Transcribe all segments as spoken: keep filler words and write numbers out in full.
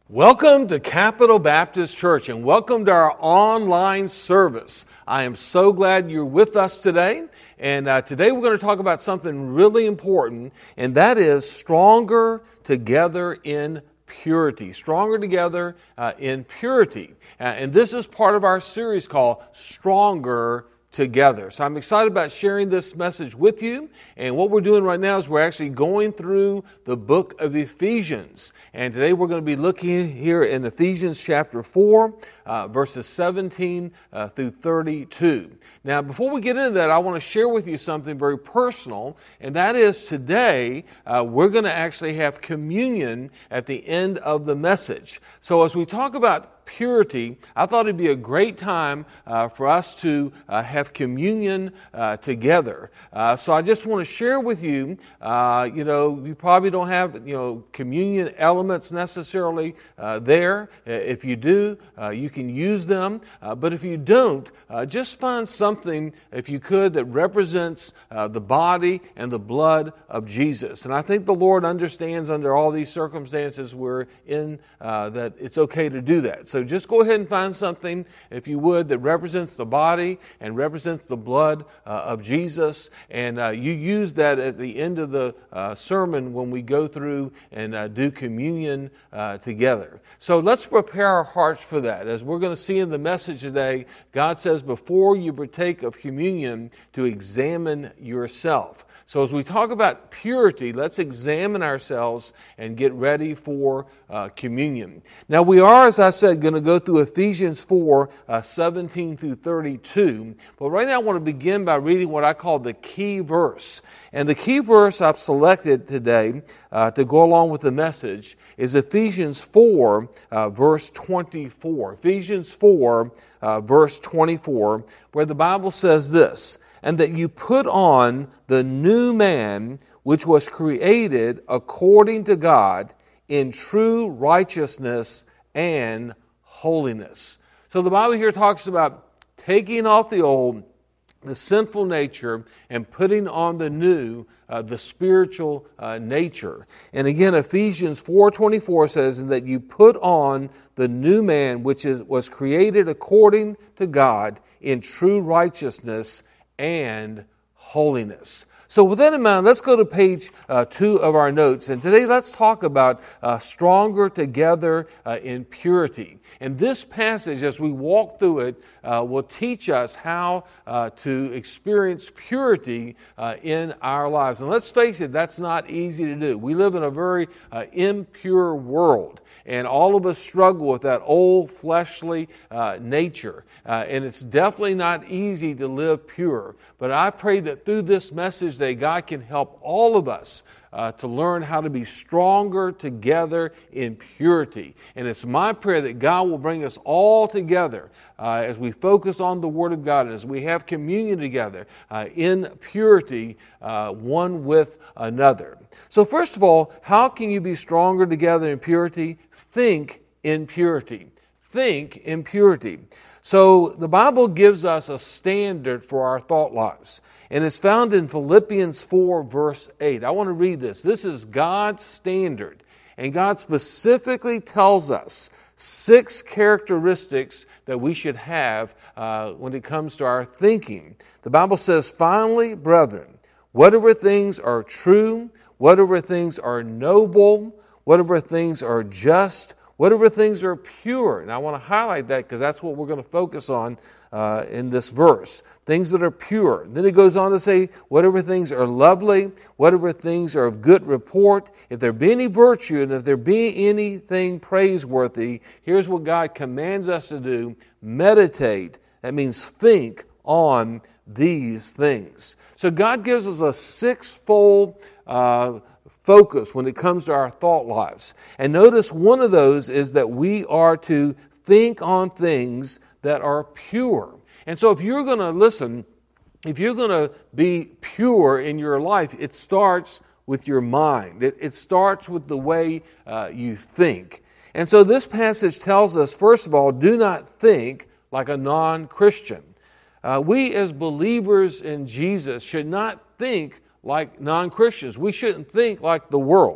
Welcome to Capital Baptist Church and welcome to our online service. I am so glad you're with us today. And uh, today we're going to talk about something really important, and that is stronger together in purity. Stronger together uh, in purity. Uh, and this is part of our series called Stronger Together. So I'm excited about sharing this message with you. And what we're doing right now is we're actually going through the book of Ephesians. And today we're going to be looking here in Ephesians chapter four, uh, verses seventeen uh, through thirty-two. Now, before we get into that, I want to share with you something very personal. And that is today uh, we're going to actually have communion at the end of the message. So as we talk about purity, I thought it'd be a great time uh, for us to uh, have communion uh, together. Uh, so I just want to share with you, uh, you know, you probably don't have, you know, communion elements necessarily uh, there. If you do, uh, you can use them. Uh, but if you don't, uh, just find something, if you could, that represents uh, the body and the blood of Jesus. And I think the Lord understands under all these circumstances we're in uh, that it's okay to do that. So So just go ahead and find something, if you would, that represents the body and represents the blood uh, of Jesus. And uh, you use that at the end of the uh, sermon when we go through and uh, do communion uh, together. So let's prepare our hearts for that. As we're going to see in the message today, God says before you partake of communion to examine yourself. So as we talk about purity, let's examine ourselves and get ready for uh, communion. Now we are, as I said, going to go through Ephesians four, uh, seventeen through thirty-two. But right now I want to begin by reading what I call the key verse. And the key verse I've selected today uh, to go along with the message is Ephesians four, uh, verse twenty-four. Ephesians four, uh, verse twenty-four, where the Bible says this, "And that you put on the new man, which was created according to God in true righteousness and holiness." So the Bible here talks about taking off the old, the sinful nature, and putting on the new, uh, the spiritual uh, nature. And again, Ephesians four twenty-four says, "And that you put on the new man, which is was created according to God in true righteousness and holiness." So with that in mind, let's go to page uh, two of our notes. And today let's talk about uh, stronger together uh, in purity. And this passage, as we walk through it, uh, will teach us how uh, to experience purity uh, in our lives. And let's face it, that's not easy to do. We live in a very uh, impure world. And all of us struggle with that old fleshly uh, nature. Uh, and it's definitely not easy to live pure. But I pray that through this message today, God can help all of us uh, to learn how to be stronger together in purity. And it's my prayer that God will bring us all together uh, as we focus on the Word of God, and as we have communion together uh, in purity, uh, one with another. So first of all, how can you be stronger together in purity? Think in purity. Think in purity. So the Bible gives us a standard for our thought lives. And it's found in Philippians four, verse eight. I want to read this. This is God's standard. And God specifically tells us six characteristics that we should have uh, when it comes to our thinking. The Bible says, "Finally, brethren, whatever things are true, whatever things are noble, whatever things are just, whatever things are pure." And I want to highlight that because that's what we're going to focus on uh, in this verse. Things that are pure. And then it goes on to say, whatever things are lovely, whatever things are of good report, if there be any virtue and if there be anything praiseworthy, here's what God commands us to do. Meditate. That means think on these things. So God gives us a sixfold uh focus when it comes to our thought lives. And notice one of those is that we are to think on things that are pure. And so if you're going to listen, if you're going to be pure in your life, it starts with your mind. It, it starts with the way uh, you think. And so this passage tells us, first of all, do not think like a non-Christian. Uh, we as believers in Jesus should not think like non-Christians. We shouldn't think like the world.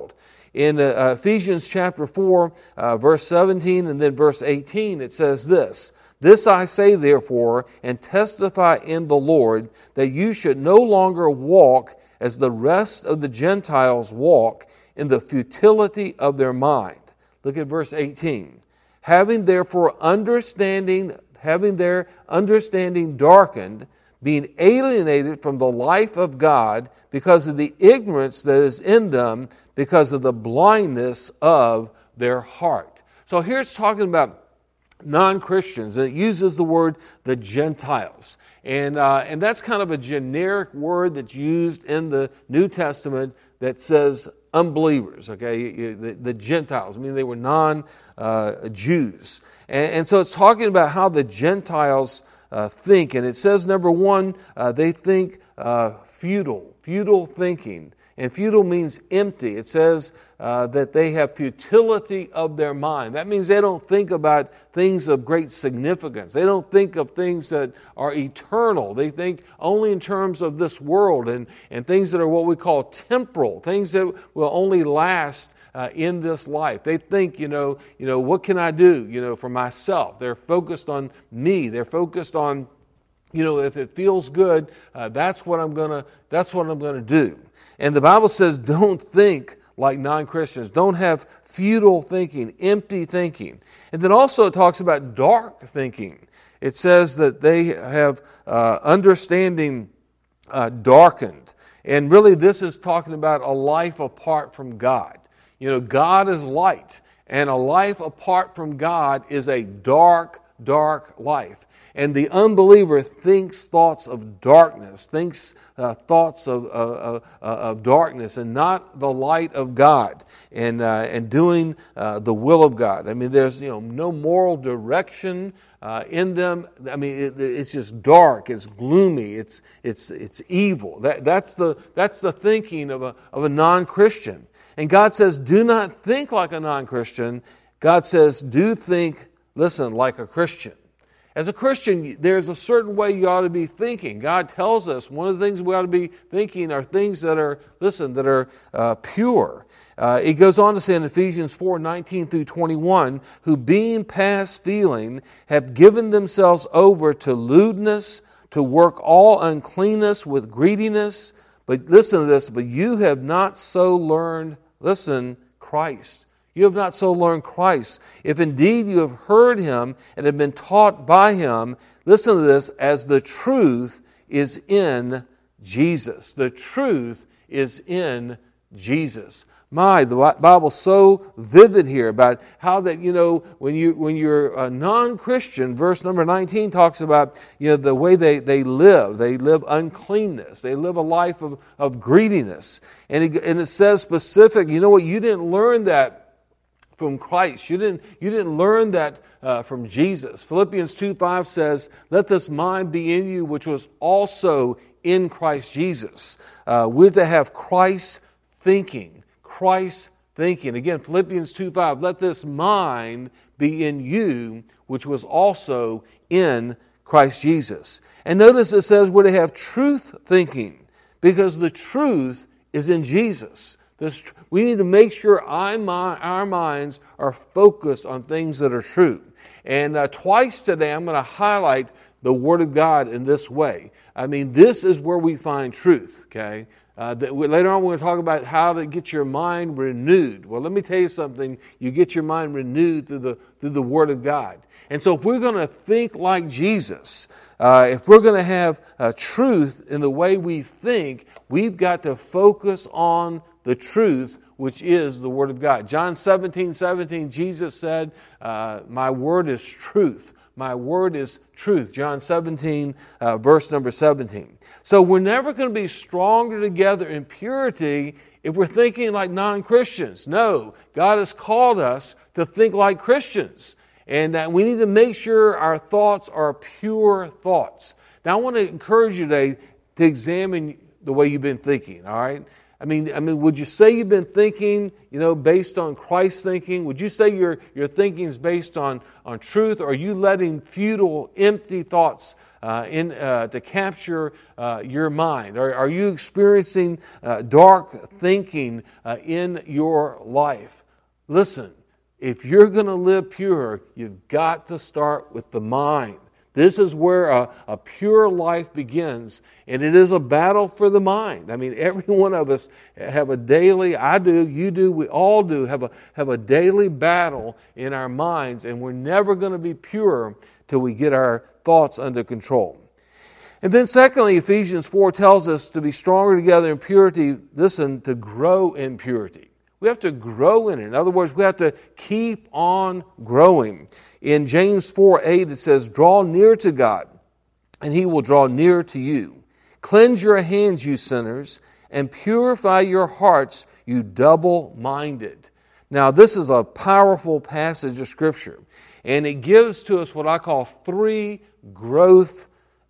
in uh, Ephesians chapter four, uh, verse seventeen and then verse eighteen, it says this, "This I say therefore, and testify in the Lord, that you should no longer walk as the rest of the Gentiles walk, in the futility of their mind." Look at verse eighteen. "Having therefore understanding, having their understanding darkened, being alienated from the life of God because of the ignorance that is in them, because of the blindness of their heart." So here it's talking about non-Christians, and it uses the word the Gentiles. And, uh, and that's kind of a generic word that's used in the New Testament that says unbelievers, okay, the, the Gentiles. I mean, they were non-Jews. Uh, and, and so it's talking about how the Gentiles uh, think. And it says, number one, uh, they think uh, futile, futile thinking. And futile means empty. It says uh, that they have futility of their mind. That means they don't think about things of great significance. They don't think of things that are eternal. They think only in terms of this world and, and things that are what we call temporal, things that will only last uh, in this life. They think, you know, you know, what can I do, you know, for myself? They're focused on me. They're focused on, you know, if it feels good, uh, that's what I'm gonna, that's what I'm gonna do. And the Bible says don't think like non-Christians. Don't have futile thinking, empty thinking. And then also it talks about dark thinking. It says that they have uh, understanding uh, darkened. And really this is talking about a life apart from God. You know, God is light, and a life apart from God is a dark, dark life. And the unbeliever thinks thoughts of darkness, thinks uh, thoughts of, uh, uh, of darkness and not the light of God, and uh, and doing uh, the will of God. I mean, there's, you know, no moral direction uh, in them. I mean, it, it's just dark, it's gloomy, it's it's it's evil. That that's the that's the thinking of a of a non-Christian. And God says, do not think like a non-Christian. God says, do think, listen, like a Christian. As a Christian, there's a certain way you ought to be thinking. God tells us one of the things we ought to be thinking are things that are, listen, that are uh, pure. Uh, it goes on to say in Ephesians four, nineteen through twenty-one, who being past feeling have given themselves over to lewdness, to work all uncleanness with greediness. But listen to this, but you have not so learned, listen, Christ. You have not so learned Christ. If indeed you have heard Him and have been taught by Him, listen to this, as the truth is in Jesus. The truth is in Jesus. My, the Bible's so vivid here about how that, you know, when you when you're a non-Christian, verse number nineteen talks about, you know, the way they, they live. They live uncleanness. They live a life of, of greediness. And it, and it says specific, you know what, you didn't learn that from Christ. You didn't, you didn't learn that uh, from Jesus. Philippians two five says, let this mind be in you, which was also in Christ Jesus. Uh, we're to have Christ thinking. Christ thinking. Again, Philippians two five, let this mind be in you, which was also in Christ Jesus. And notice it says we're to have truth thinking, because the truth is in Jesus. This, we need to make sure our, our minds are focused on things that are true. And uh, twice today I'm going to highlight the Word of God in this way. I mean, this is where we find truth, okay? Uh, that we, later on we're going to talk about how to get your mind renewed. Well, let me tell you something. You get your mind renewed through the, through the Word of God. And so if we're going to think like Jesus, uh, if we're going to have uh, truth in the way we think, we've got to focus on the truth, which is the Word of God. John seventeen seventeen, Jesus said, uh, my word is truth. My word is truth. John seventeen, uh, verse number seventeen. So we're never going to be stronger together in purity if we're thinking like non-Christians. No, God has called us to think like Christians. And uh, we need to make sure our thoughts are pure thoughts. Now I want to encourage you today to examine the way you've been thinking, all right? I mean, I mean, would you say you've been thinking, you know, based on Christ's thinking? Would you say your your thinking is based on, on truth? Or are you letting futile, empty thoughts uh, in uh, to capture uh, your mind? Or are you experiencing uh, dark thinking uh, in your life? Listen, if you're going to live pure, you've got to start with the mind. This is where a, a pure life begins, and it is a battle for the mind. I mean, every one of us have a daily, I do, you do, we all do, have a, have a daily battle in our minds, and we're never going to be pure till we get our thoughts under control. And then secondly, Ephesians four tells us to be stronger together in purity, listen, to grow in purity. We have to grow in it. In other words, we have to keep on growing. In James four eight, it says, draw near to God, and He will draw near to you. Cleanse your hands, you sinners, and purify your hearts, you double-minded. Now, this is a powerful passage of Scripture, and it gives to us what I call three growth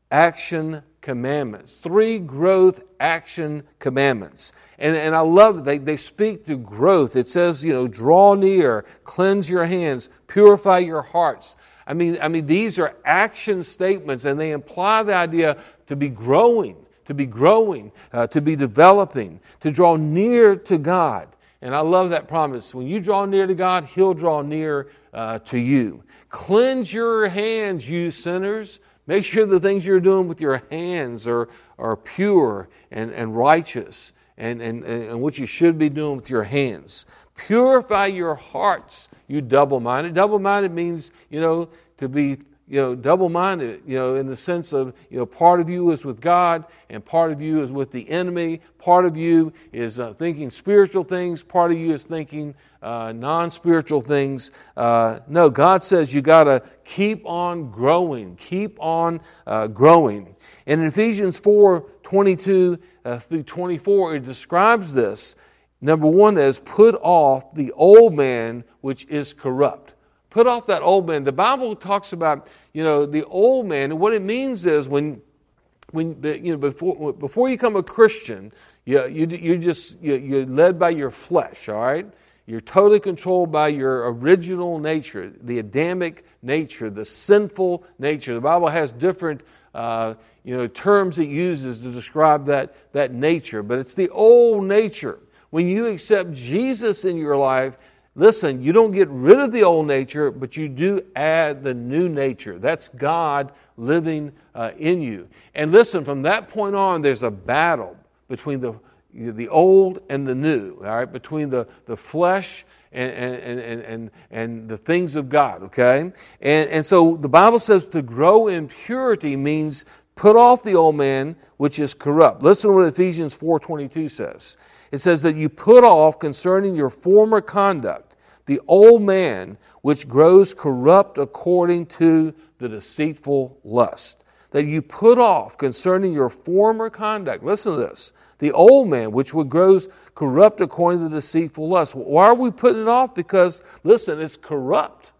action commandments. Three growth action commandments. And, and I love it. They, they speak to growth. It says, you know, draw near, cleanse your hands, purify your hearts. I mean, I mean, these are action statements, and they imply the idea to be growing, to be growing, uh, to be developing, to draw near to God. And I love that promise. When you draw near to God, He'll draw near uh, to you. Cleanse your hands, you sinners. Make sure the things you're doing with your hands are, are pure and, and righteous and, and, and what you should be doing with your hands. Purify your hearts, you double-minded. Double-minded means, you know, to be, you know, double-minded, you know, in the sense of, you know, part of you is with God and part of you is with the enemy. Part of you is uh, thinking spiritual things. Part of you is thinking uh, non-spiritual things. Uh, no, God says you got to keep on growing. Keep on uh, growing. And in Ephesians four twenty-two uh, through twenty-four, it describes this. Number one is put off the old man which is corrupt. Put off that old man. The Bible talks about, you know, the old man, and what it means is when, when you know, before before you become a Christian, you you you just you, you're led by your flesh. All right, you're totally controlled by your original nature, the Adamic nature, the sinful nature. The Bible has different uh, you know terms it uses to describe that that nature, but it's the old nature. When you accept Jesus in your life, listen, you don't get rid of the old nature, but you do add the new nature. That's God living uh, in you. And listen, from that point on, there's a battle between the the old and the new, all right, between the, the flesh and, and, and, and, and the things of God, okay? And, and so the Bible says to grow in purity means put off the old man, which is corrupt. Listen to what Ephesians four twenty-two says. It says that you put off concerning your former conduct the old man which grows corrupt according to the deceitful lust. That you put off concerning your former conduct. Listen to this. The old man which grows corrupt according to the deceitful lust. Why are we putting it off? Because, listen, it's corrupt.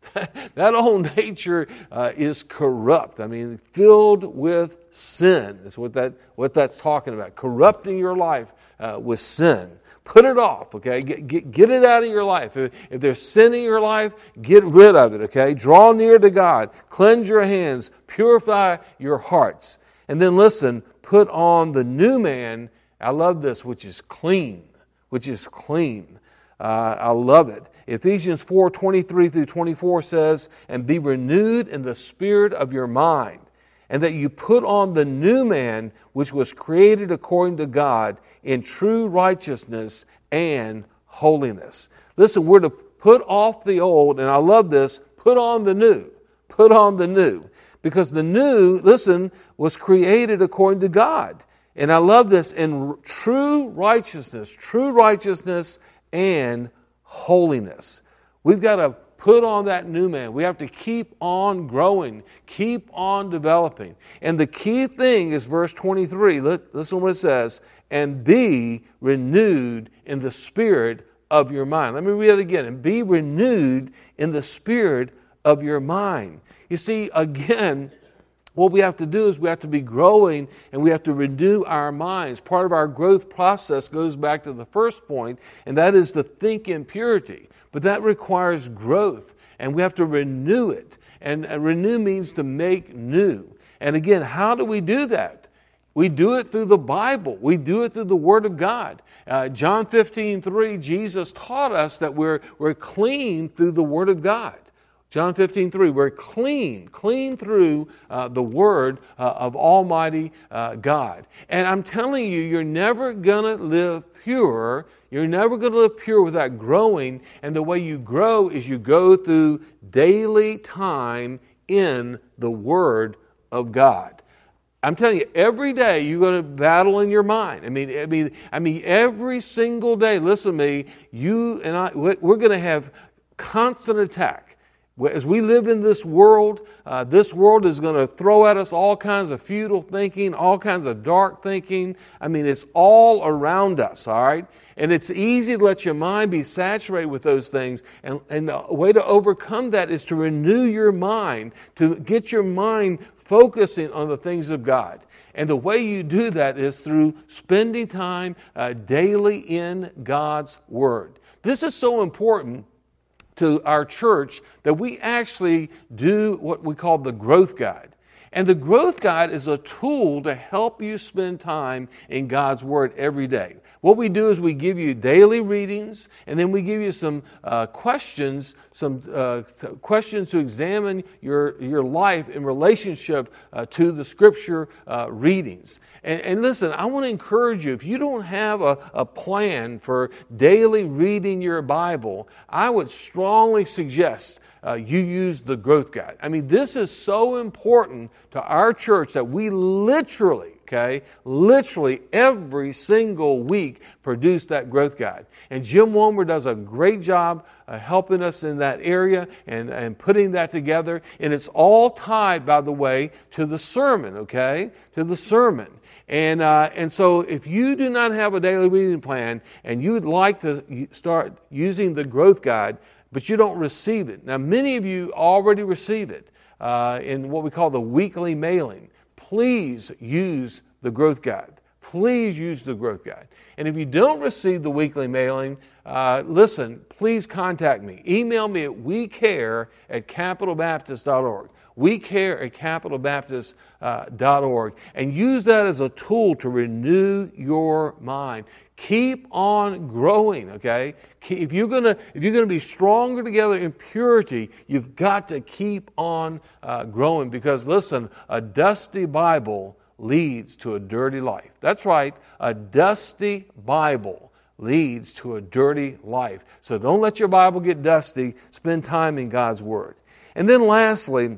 That old nature uh, is corrupt. I mean, filled with sin is what that what that's talking about. Corrupting your life uh, with sin. Put it off, okay? Get, get, get it out of your life. If, if there's sin in your life, get rid of it, okay? Draw near to God. Cleanse your hands. Purify your hearts. And then listen, put on the new man, I love this, which is clean, which is clean. Uh, I love it. Ephesians four twenty-three through twenty-four says, and be renewed in the spirit of your mind, and that you put on the new man, which was created according to God in true righteousness and holiness. Listen, we're to put off the old, and I love this, put on the new. Put on the new. Because the new, listen, was created according to God. And I love this, in true righteousness, true righteousness and holiness. We've got to put on that new man. We have to keep on growing, keep on developing. And the key thing is verse twenty-three. Listen to what it says. And be renewed in the spirit of your mind. Let me read it again. And be renewed in the spirit of your mind. You see, again, what we have to do is we have to be growing and we have to renew our minds. Part of our growth process goes back to the first point, and that is to think in purity. But that requires growth, and we have to renew it. And renew means to make new. And again, how do we do that? We do it through the Bible. We do it through the Word of God. Uh, John fifteen three, Jesus taught us that we're, we're clean through the Word of God. John fifteen three, we're clean, clean through uh, the Word uh, of Almighty uh, God. And I'm telling you, you're never going to live pure. You're never going to live pure without growing. And the way you grow is you go through daily time in the Word of God. I'm telling you, every day you're going to battle in your mind. I mean, I mean, I mean, every single day. Listen to me. You and I, we're going to have constant attack. As we live in this world, uh, this world is going to throw at us all kinds of futile thinking, all kinds of dark thinking. I mean, it's all around us, all right? And it's easy to let your mind be saturated with those things. And, and the way to overcome that is to renew your mind, to get your mind focusing on the things of God. And the way you do that is through spending time uh, daily in God's Word. This is so important to our church that we actually do what we call the growth guide. And the growth guide is a tool to help you spend time in God's Word every day. What we do is we give you daily readings, and then we give you some uh, questions, some uh, th- questions to examine your, your life in relationship uh, to the Scripture uh, readings. And, and listen, I want to encourage you, if you don't have a, a plan for daily reading your Bible, I would strongly suggest Uh, you use the growth guide. I mean, this is so important to our church that we literally, okay, literally every single week produce that growth guide. And Jim Womer does a great job uh, helping us in that area and, and putting that together. And it's all tied, by the way, to the sermon, okay, to the sermon. And uh, and so if you do not have a daily reading plan and you'd like to start using the growth guide, but you don't receive it. Now, many of you already receive it uh, in what we call the weekly mailing. Please use the growth guide. Please use the growth guide. And if you don't receive the weekly mailing, uh, listen, please contact me. Email me at we care at capital baptist dot org. we care at capital baptist dot org. And use that as a tool to renew your mind. Keep on growing, okay? If you're gonna if you're gonna be stronger together in purity, you've got to keep on uh, growing. Because listen, a dusty Bible leads to a dirty life. That's right, a dusty Bible leads to a dirty life. So don't let your Bible get dusty. Spend time in God's Word. And then lastly,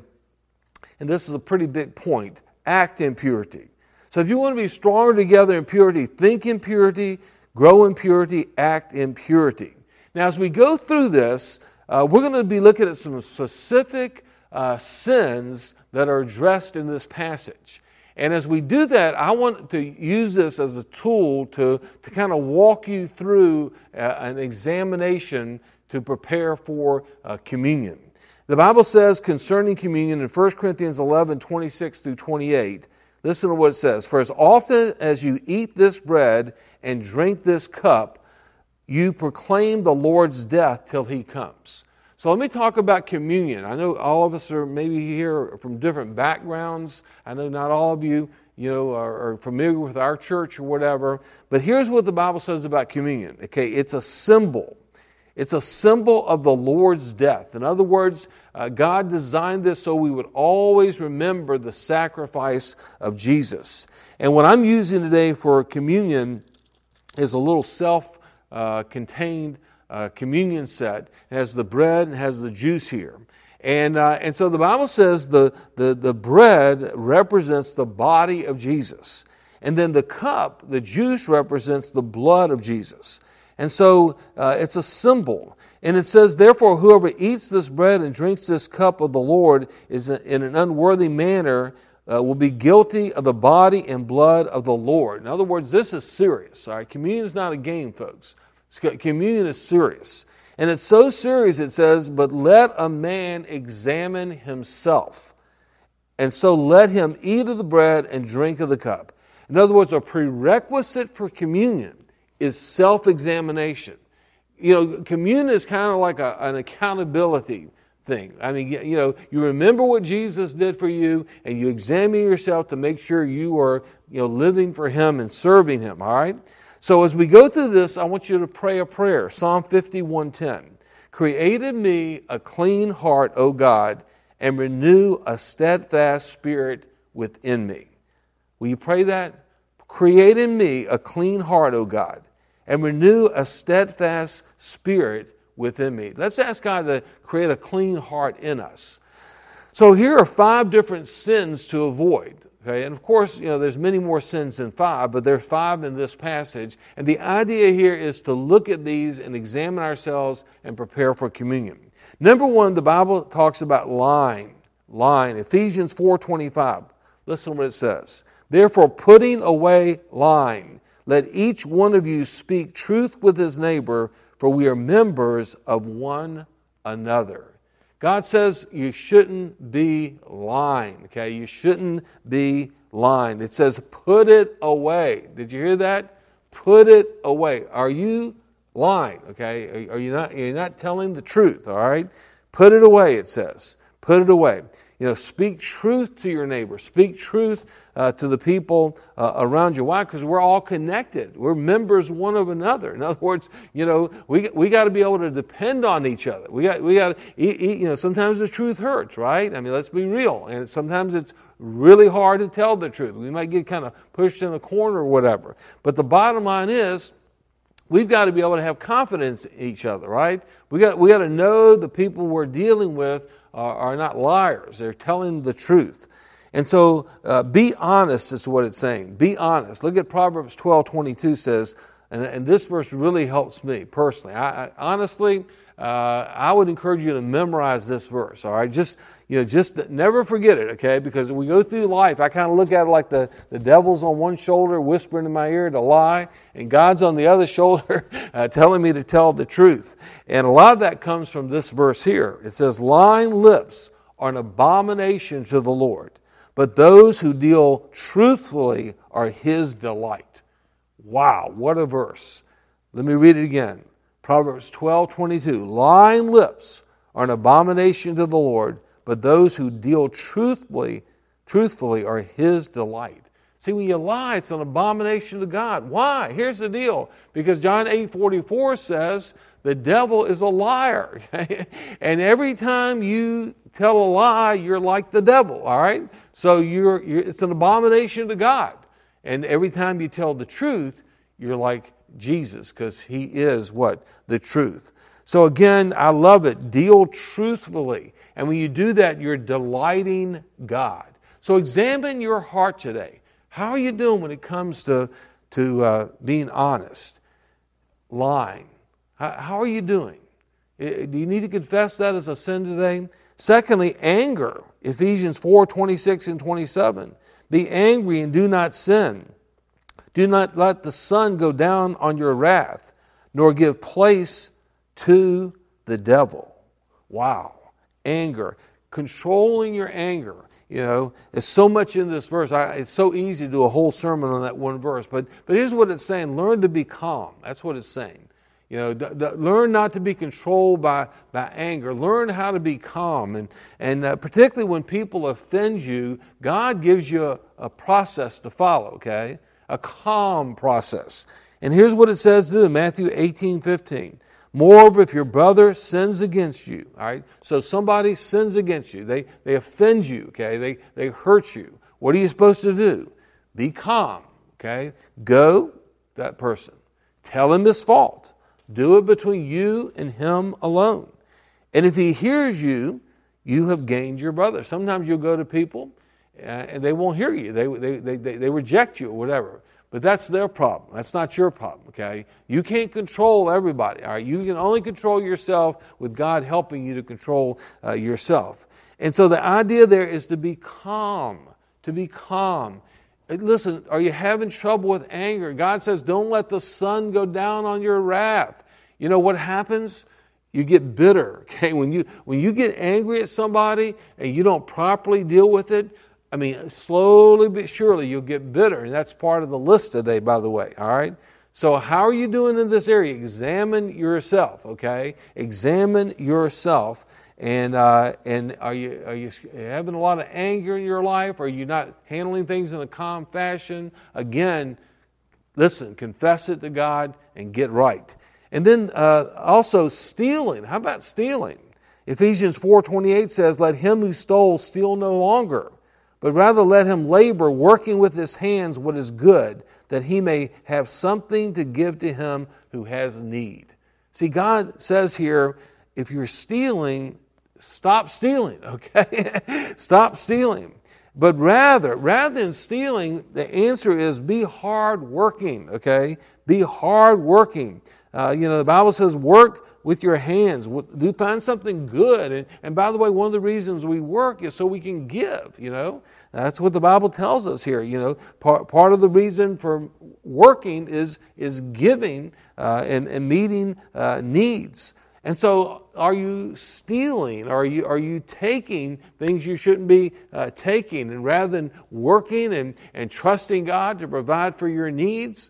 and this is a pretty big point, act in purity. So if you want to be stronger together in purity, think in purity, grow in purity, act in purity. Now, as we go through this, uh, we're going to be looking at some specific uh, sins that are addressed in this passage. And as we do that, I want to use this as a tool to, to kind of walk you through uh, an examination to prepare for uh, communion. The Bible says concerning communion in First Corinthians eleven, twenty-six through twenty-eight, listen to what it says. For as often as you eat this bread and drink this cup, you proclaim the Lord's death till He comes. So let me talk about communion. I know all of us are maybe here from different backgrounds. I know not all of you, you know, are, are familiar with our church or whatever. But here's what the Bible says about communion. Okay, it's a symbol. It's a symbol of the Lord's death. In other words, uh, God designed this so we would always remember the sacrifice of Jesus. And what I'm using today for communion is a little self-contained uh, communion set. It has the bread and has the juice here. And uh, and so the Bible says the, the, the bread represents the body of Jesus. And then the cup, the juice, represents the blood of Jesus. And so uh, it's a symbol. And it says, therefore, whoever eats this bread and drinks this cup of the Lord is in an unworthy manner uh, will be guilty of the body and blood of the Lord. In other words, this is serious. All right? Communion is not a game, folks. Communion is serious. And it's so serious, it says, but let a man examine himself. and so let him eat of the bread and drink of the cup. In other words, a prerequisite for communion is self-examination. You know, communion is kind of like a, an accountability thing. I mean, you know, you remember what Jesus did for you, and you examine yourself to make sure you are, you know, living for him and serving him, all right? So as we go through this, I want you to pray a prayer. Psalm fifty-one ten. Create in me a clean heart, O God, and renew a steadfast spirit within me. Will you pray that? Create in me a clean heart, O God, and renew a steadfast spirit within me. Let's ask God to create a clean heart in us. So here are five different sins to avoid. Okay, and of course, you know, there's many more sins than five, but there's five in this passage. And the idea here is to look at these and examine ourselves and prepare for communion. Number one, the Bible talks about lying. Lying. Ephesians four twenty-five. Listen to what it says. Therefore, putting away lying, let each one of you speak truth with his neighbor, for we are members of one another. God says you shouldn't be lying, okay? You shouldn't be lying. It says put it away. Did you hear that? Put it away. Are you lying, okay? Are you not, you're not telling the truth, all right? Put it away, it says. Put it away. You know, speak truth to your neighbor. Speak truth uh, to the people uh, around you. Why? Because we're all connected. We're members one of another. In other words, you know, we we got to be able to depend on each other. We got we got to, you know, sometimes the truth hurts, right? I mean, let's be real. And sometimes it's really hard to tell the truth. We might get kind of pushed in a corner or whatever. But the bottom line is, we've got to be able to have confidence in each other, right? We got we got to know the people we're dealing with are not liars. They're telling the truth. And so uh, be honest is what it's saying. Be honest. Look at Proverbs twelve twenty-two says, and, and this verse really helps me personally. I, I, honestly, uh, I would encourage you to memorize this verse, all right? Just, you know, just never forget it, okay? Because we go through life, I kind of look at it like the, the devil's on one shoulder whispering in my ear to lie, and God's on the other shoulder uh, telling me to tell the truth. And a lot of that comes from this verse here. It says, lying lips are an abomination to the Lord, but those who deal truthfully are his delight. Wow, what a verse. Let me read it again. Proverbs twelve twenty-two. Lying lips are an abomination to the Lord, but those who deal truthfully, truthfully are his delight. See, when you lie, it's an abomination to God. Why? Here's the deal. Because John eight forty-four says the devil is a liar. And every time you tell a lie, you're like the devil, all right? So you're, you're it's an abomination to God. And every time you tell the truth, you're like Jesus, because he is what? The truth. So again, I love it. Deal truthfully. And when you do that, you're delighting God. So examine your heart today. How are you doing when it comes to, to uh, being honest? Lying. How, how are you doing? Do you need to confess that as a sin today? Secondly, anger. Ephesians four twenty-six and twenty-seven. Be angry and do not sin. Do not let the sun go down on your wrath, nor give place to the devil. Wow. Anger. Controlling your anger. You know, there's so much in this verse. I, it's so easy to do a whole sermon on that one verse. But but here's what it's saying. Learn to be calm. That's what it's saying. You know, d- d- learn not to be controlled by, by anger. Learn how to be calm. And, and uh, particularly when people offend you, God gives you a, a process to follow, okay? A calm process. And here's what it says to do, Matthew eighteen fifteen. Moreover, if your brother sins against you, all right? So somebody sins against you. They, they offend you, okay? They, they hurt you. What are you supposed to do? Be calm, okay? Go, that person. Tell him his fault. Do it between you and him alone. And if he hears you, you have gained your brother. Sometimes you'll go to people uh, and they won't hear you. They, they, they, they, they reject you or whatever. But that's their problem. That's not your problem, okay? You can't control everybody, all right? You can only control yourself with God helping you to control uh, yourself. And so the idea there is to be calm, to be calm. Listen, are you having trouble with anger? God says, don't let the sun go down on your wrath. You know what happens? You get bitter, okay? When you when you get angry at somebody and you don't properly deal with it, I mean, slowly but surely you'll get bitter. And that's part of the list today, by the way, all right? So how are you doing in this area? Examine yourself, okay? Examine yourself. And uh, and are you are you having a lot of anger in your life? Are you not handling things in a calm fashion? Again, listen, confess it to God and get right. And then uh, also stealing. How about stealing? Ephesians four twenty-eight says, "Let him who stole steal no longer, but rather let him labor, working with his hands what is good, that he may have something to give to him who has need." See, God says here, if you're stealing, stop stealing, okay? Stop stealing. But rather, rather than stealing, the answer is be hardworking, okay? Be hardworking. Uh, you know, the Bible says work with your hands. Do find something good. And, and by the way, one of the reasons we work is so we can give, you know. That's what the Bible tells us here. You know, part, part of the reason for working is, is giving uh, and, and meeting uh, needs. And so are you stealing? Are you are you taking things you shouldn't be uh, taking? And rather than working and, and trusting God to provide for your needs,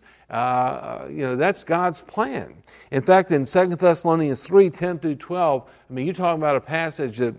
uh, you know, that's God's plan. In fact, in Second Thessalonians three, ten through twelve, I mean, you're talking about a passage that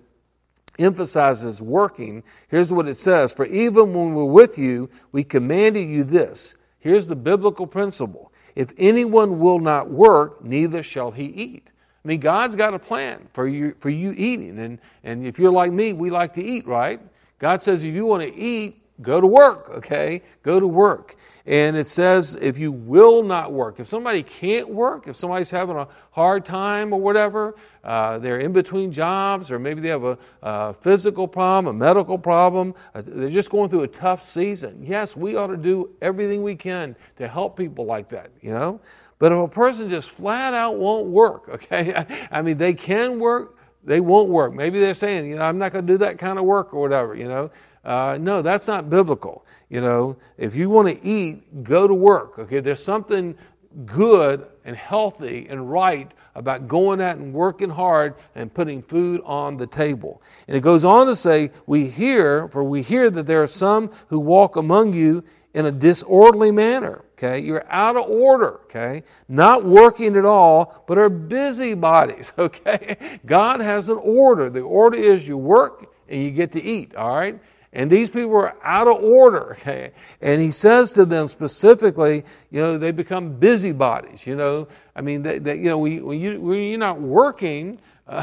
emphasizes working. Here's what it says: "For even when we're with you, we commanded you this." Here's the biblical principle: "If anyone will not work, neither shall he eat." I mean, God's got a plan for you for you eating. And, and if you're like me, we like to eat, right? God says if you want to eat, go to work, okay? Go to work. And it says if you will not work. If somebody can't work, if somebody's having a hard time or whatever, uh, they're in between jobs, or maybe they have a, a physical problem, a medical problem, uh, they're just going through a tough season. Yes, we ought to do everything we can to help people like that, you know? But if a person just flat out won't work, okay? I mean, they can work, they won't work. Maybe they're saying, you know, I'm not going to do that kind of work or whatever, you know. Uh, no, that's not biblical. You know, if you want to eat, go to work, okay? There's something good and healthy and right about going out and working hard and putting food on the table. And it goes on to say, we hear, for we hear that there are some who walk among you in a disorderly manner, okay? You're out of order, okay? Not working at all, but are busybodies, okay? God has an order. The order is you work and you get to eat, all right? And these people are out of order, okay? And he says to them specifically, you know, they become busybodies, you know? I mean, they, they, you know, when, you, when you're not working, uh,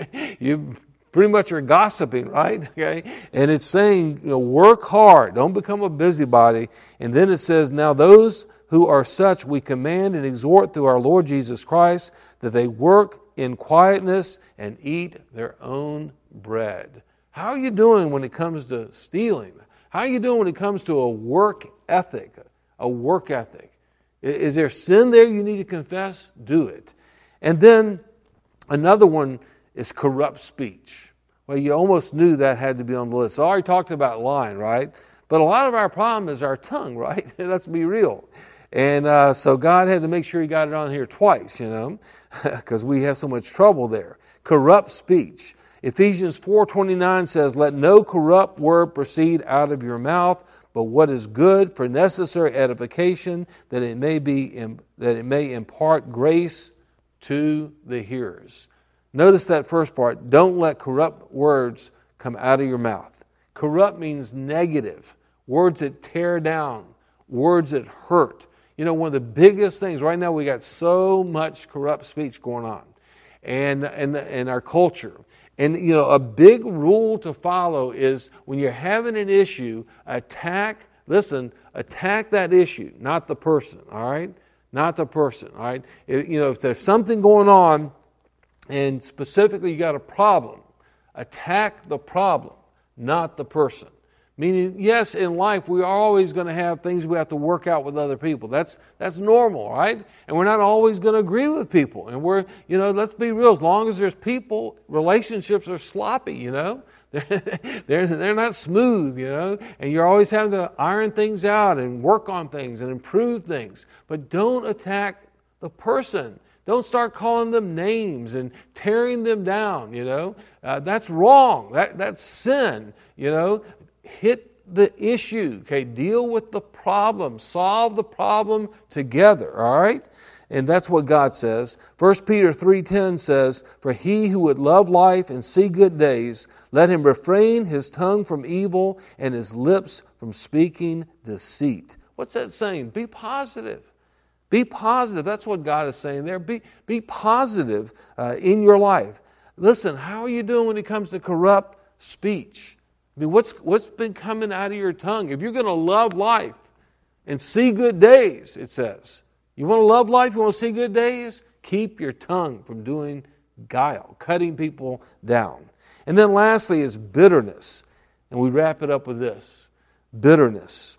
you pretty much are gossiping, right? Okay, and it's saying, you know, work hard, don't become a busybody. And then it says, now those who are such we command and exhort through our Lord Jesus Christ that they work in quietness and eat their own bread. How are you doing when it comes to stealing? How are you doing when it comes to a work ethic? A work ethic. Is there sin there you need to confess? Do it. And then another one is corrupt speech. Well, you almost knew that had to be on the list. So I already talked about lying, right? But a lot of our problem is our tongue, right? Let's be real. And uh, so God had to make sure he got it on here twice, you know, because we have so much trouble there. Corrupt speech. Ephesians four twenty-nine says, let no corrupt word proceed out of your mouth, but what is good for necessary edification, that it may be that it may impart grace to the hearers. Notice that first part. Don't let corrupt words come out of your mouth. Corrupt means negative. Words that tear down. Words that hurt. You know, one of the biggest things, right now we got so much corrupt speech going on and in, in our culture. And, you know, a big rule to follow is when you're having an issue, attack, listen, attack that issue, not the person, all right? Not the person, all right? It, you know, if there's something going on, and specifically you got a problem, attack the problem, not the person. Meaning, yes, in life we are always going to have things we have to work out with other people. That's that's normal, right? And we're not always going to agree with people. And we're, you know, let's be real. As long as there's people, relationships are sloppy, you know. They're, they're, they're not smooth, you know. And you're always having to iron things out and work on things and improve things. But don't attack the person. Don't start calling them names and tearing them down, you know. Uh, that's wrong. That, that's sin, you know. Hit the issue, okay? Deal with the problem. Solve the problem together, all right? And that's what God says. First Peter three ten says, "For he who would love life and see good days, let him refrain his tongue from evil and his lips from speaking deceit." What's that saying? Be positive. Be positive. That's what God is saying there. Be, be positive uh, in your life. Listen, how are you doing when it comes to corrupt speech? I mean, what's, what's been coming out of your tongue? If you're going to love life and see good days, it says, you want to love life, you want to see good days? Keep your tongue from doing guile, cutting people down. And then lastly is bitterness. And we wrap it up with this. Bitterness.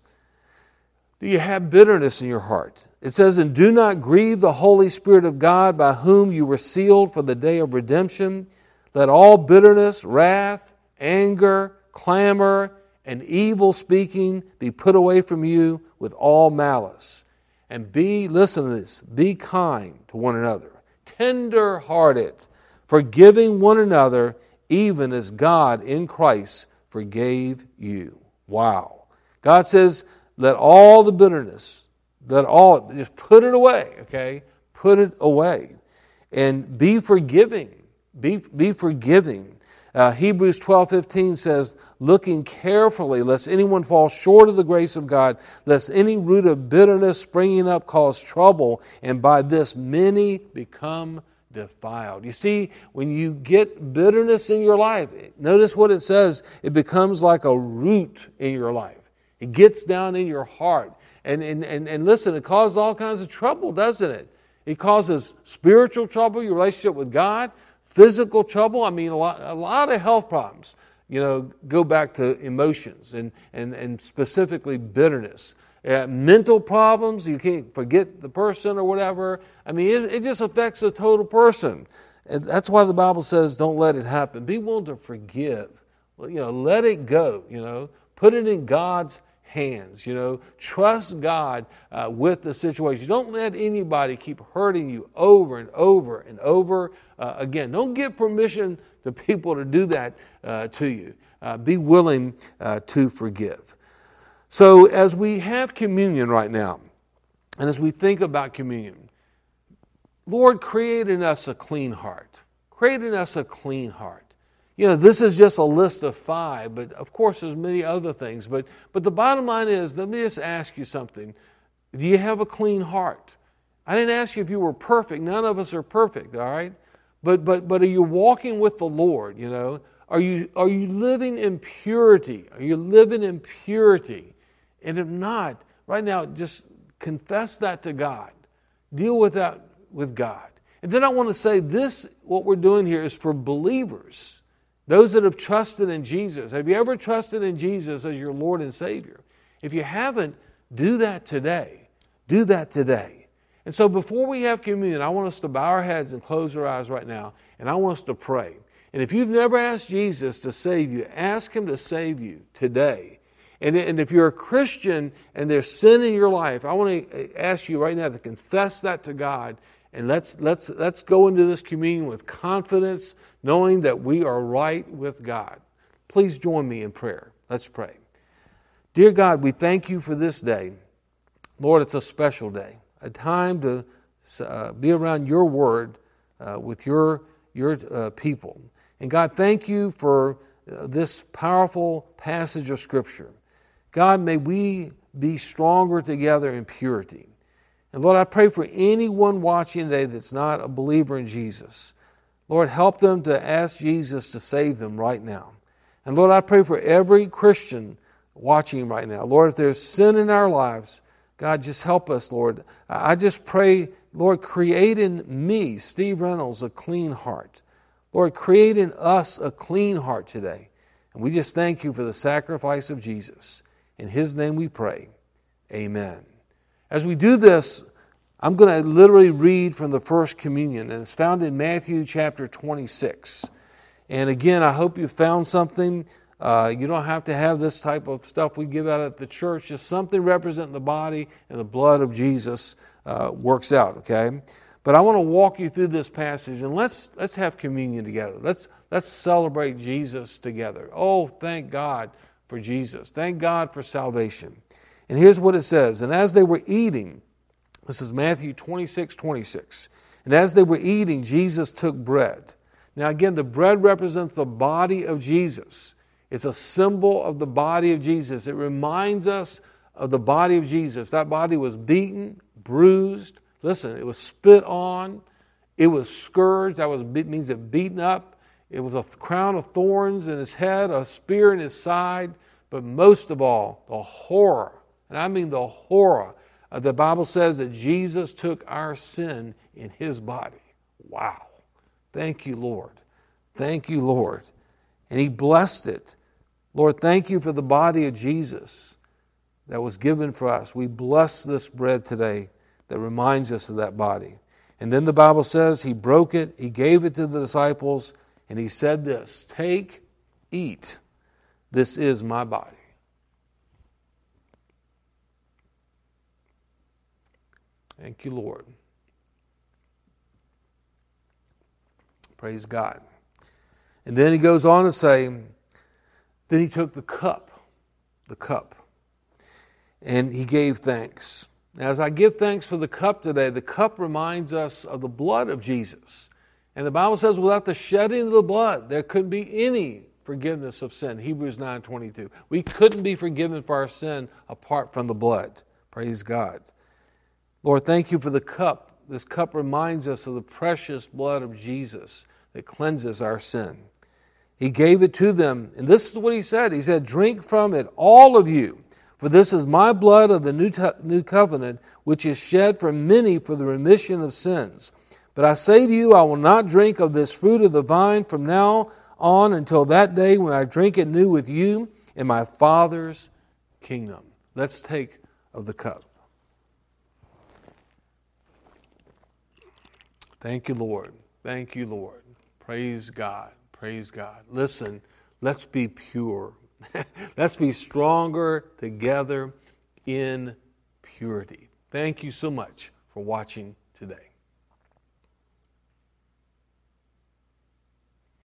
Do you have bitterness in your heart? It says, "And do not grieve the Holy Spirit of God, by whom you were sealed for the day of redemption. Let all bitterness, wrath, anger, clamor, and evil speaking be put away from you with all malice. And be," listen to this, "be kind to one another, tender-hearted, forgiving one another, even as God in Christ forgave you." Wow. God says, let all the bitterness, let all, just put it away, okay? Put it away. And be forgiving. Be, be forgiving. Uh, Hebrews twelve fifteen says, "Looking carefully, lest anyone fall short of the grace of God, lest any root of bitterness springing up cause trouble, and by this many become defiled." You see, when you get bitterness in your life, notice what it says, it becomes like a root in your life. It gets down in your heart. And, and, and, and listen, it causes all kinds of trouble, doesn't it? It causes spiritual trouble, your relationship with God, physical trouble. I mean, a lot, a lot of health problems, you know, go back to emotions and, and, and specifically bitterness. Uh, mental problems, you can't forget the person or whatever. I mean, it, it just affects the total person. And that's why the Bible says, don't let it happen. Be willing to forgive. You know, let it go, you know. Put it in God's hands, you know. Trust God uh, with the situation. Don't let anybody keep hurting you over and over and over uh, again. Don't give permission to people to do that uh, to you. Uh, be willing uh, to forgive. So as we have communion right now, and as we think about communion, Lord, create in us a clean heart. Create in us a clean heart. You know, this is just a list of five, but of course there's many other things. But, but the bottom line is, let me just ask you something. Do you have a clean heart? I didn't ask you if you were perfect. None of us are perfect, all right? But, but, but are you walking with the Lord, you know? Are you, are you living in purity? Are you living in purity? And if not, right now, just confess that to God. Deal with that with God. And then I want to say this, what we're doing here is for believers. Those that have trusted in Jesus. Have you ever trusted in Jesus as your Lord and Savior? If you haven't, do that today. Do that today. And so before we have communion, I want us to bow our heads and close our eyes right now, and I want us to pray. And if you've never asked Jesus to save you, ask Him to save you today. And, and if you're a Christian and there's sin in your life, I want to ask you right now to confess that to God. And let's, let's, let's go into this communion with confidence, knowing that we are right with God. Please join me in prayer. Let's pray. Dear God, we thank you for this day. Lord, it's a special day, a time to uh, be around your word uh, with your, your uh, people. And God, thank you for uh, this powerful passage of Scripture. God, may we be stronger together in purity. And Lord, I pray for anyone watching today that's not a believer in Jesus. Lord, help them to ask Jesus to save them right now. And Lord, I pray for every Christian watching right now. Lord, if there's sin in our lives, God, just help us, Lord. I just pray, Lord, create in me, Steve Reynolds, a clean heart. Lord, create in us a clean heart today. And we just thank you for the sacrifice of Jesus. In His name we pray. Amen. As we do this, I'm going to literally read from the First Communion, and it's found in Matthew chapter twenty-six. And again, I hope you found something. Uh, you don't have to have this type of stuff we give out at the church. Just something representing the body and the blood of Jesus uh, works out, okay? But I want to walk you through this passage, and let's let's have communion together. Let's let's celebrate Jesus together. Oh, thank God for Jesus. Thank God for salvation. And here's what it says. And as they were eating, this is Matthew twenty-six, twenty-six. And as they were eating, Jesus took bread. Now again, the bread represents the body of Jesus. It's a symbol of the body of Jesus. It reminds us of the body of Jesus. That body was beaten, bruised. Listen, it was spit on. It was scourged. That was means it beaten up. It was a crown of thorns in his head, a spear in his side. But most of all, the horror, and I mean the horror, uh, the Bible says that Jesus took our sin in his body. Wow. Thank you, Lord. Thank you, Lord. And he blessed it. Lord, thank you for the body of Jesus that was given for us. We bless this bread today that reminds us of that body. And then the Bible says he broke it, he gave it to the disciples, and he said this, take, eat. This is my body. Thank you, Lord. Praise God. And then he goes on to say, then he took the cup, the cup, and he gave thanks. Now, as I give thanks for the cup today, the cup reminds us of the blood of Jesus. And the Bible says without the shedding of the blood, there couldn't be any forgiveness of sin. Hebrews nine twenty-two. We couldn't be forgiven for our sin apart from the blood. Praise God. Lord, thank you for the cup. This cup reminds us of the precious blood of Jesus that cleanses our sin. He gave it to them, and this is what he said. He said, drink from it, all of you, for this is my blood of the new, t- new covenant, which is shed for many for the remission of sins. But I say to you, I will not drink of this fruit of the vine from now on until that day when I drink it new with you in my Father's kingdom. Let's take of the cup. Thank you, Lord. Thank you, Lord. Praise God. Praise God. Listen, let's be pure. Let's be stronger together in purity. Thank you so much for watching today.